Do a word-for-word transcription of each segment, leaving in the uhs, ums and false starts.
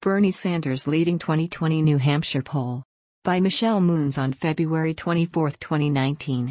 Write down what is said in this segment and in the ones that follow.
Bernie Sanders leading twenty twenty New Hampshire poll. By Michelle Moons on February twenty-fourth, twenty nineteen.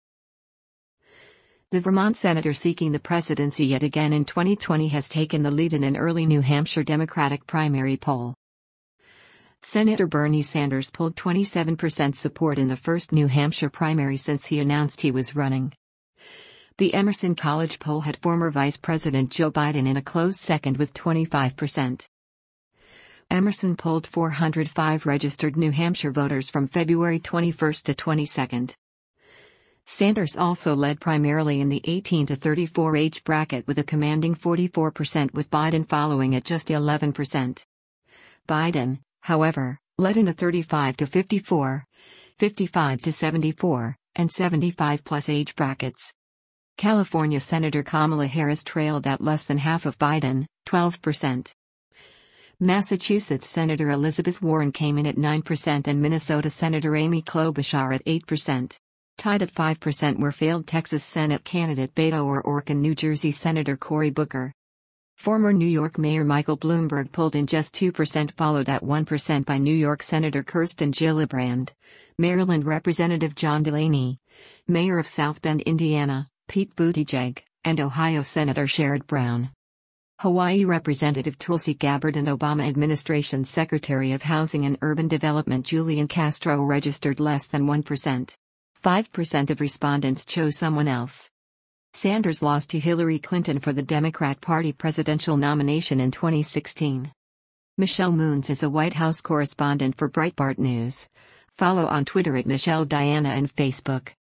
The Vermont senator seeking the presidency yet again in twenty twenty has taken the lead in an early New Hampshire Democratic primary poll. Senator Bernie Sanders pulled twenty-seven percent support in the first New Hampshire primary since he announced he was running. The Emerson College poll had former Vice President Joe Biden in a close second with twenty-five percent. Emerson polled four hundred five registered New Hampshire voters from February twenty-first to twenty-second. Sanders also led primarily in the eighteen to thirty-four age bracket with a commanding forty-four percent, with Biden following at just eleven percent. Biden, however, led in the thirty-five to fifty-four, fifty-five to seventy-four, and seventy-five plus age brackets. California Senator Kamala Harris trailed at less than half of Biden, twelve percent. Massachusetts Senator Elizabeth Warren came in at nine percent and Minnesota Senator Amy Klobuchar at eight percent. Tied at five percent were failed Texas Senate candidate Beto O'Rourke and New Jersey Senator Cory Booker. Former New York Mayor Michael Bloomberg pulled in just two percent, followed at one percent by New York Senator Kirsten Gillibrand, Maryland Representative John Delaney, Mayor of South Bend, Indiana, Pete Buttigieg, and Ohio Senator Sherrod Brown. Hawaii Representative Tulsi Gabbard and Obama administration Secretary of Housing and Urban Development Julian Castro registered less than one percent. five percent of respondents chose someone else. Sanders lost to Hillary Clinton for the Democrat Party presidential nomination in twenty sixteen. Michelle Moons is a White House correspondent for Breitbart News. Follow on Twitter at Michelle Diana and Facebook.